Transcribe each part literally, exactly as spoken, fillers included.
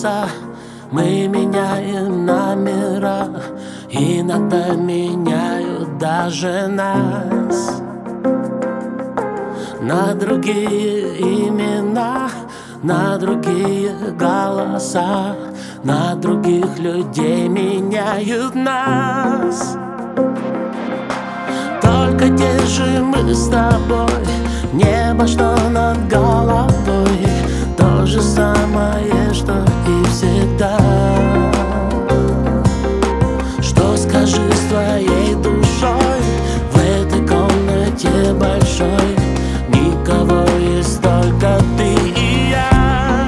голоса. Мы меняем номера, иногда меняют даже нас на другие имена, на другие голоса, на других людей меняют нас. Только держим мы с тобой небо, что над головой, то же самое, что и всегда. Что скажи с твоей душой в этой комнате большой? Никого, есть только ты и я.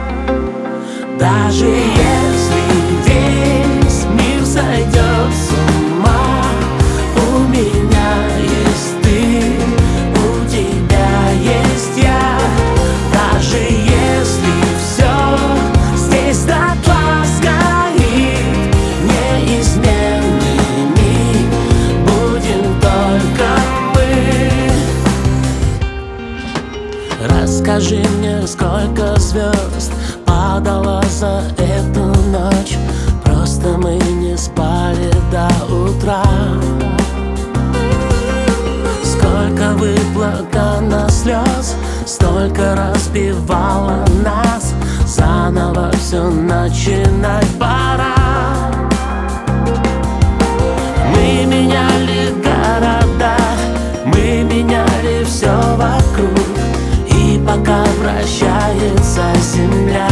Даже если весь мир сойдет с ума, у меня есть ты, у тебя есть я. Даже если все здесь дотла сгорит, неизменными будем только мы. Расскажи мне, сколько звезд падало за эту ночь. Просто мы не спали до утра. Сколько выплакано слез, столько разбивало нас. Заново все начинать пора. Мы меняли города, мы меняли все вокруг. И пока вращается земля,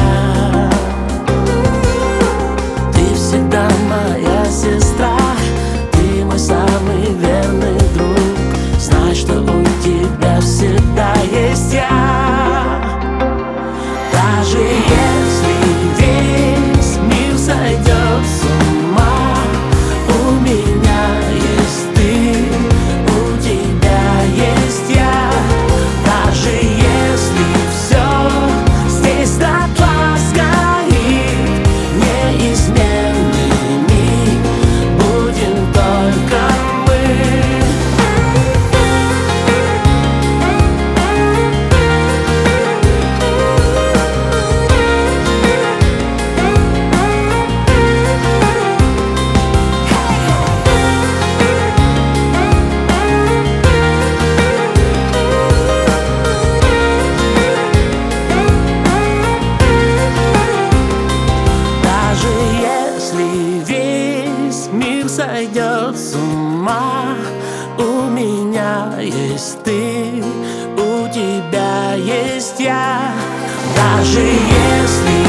ты всегда моя сестра, ты мой самый верный друг. Знай, что у тебя всегда есть я. Даже если весь мир сойдет с ума, у меня есть ты, у тебя есть я. Даже если все здесь дотла сгорит, неизменными будем только мы. Даже если весь мир сойдет с ума, у меня есть ты, у тебя есть я. Даже если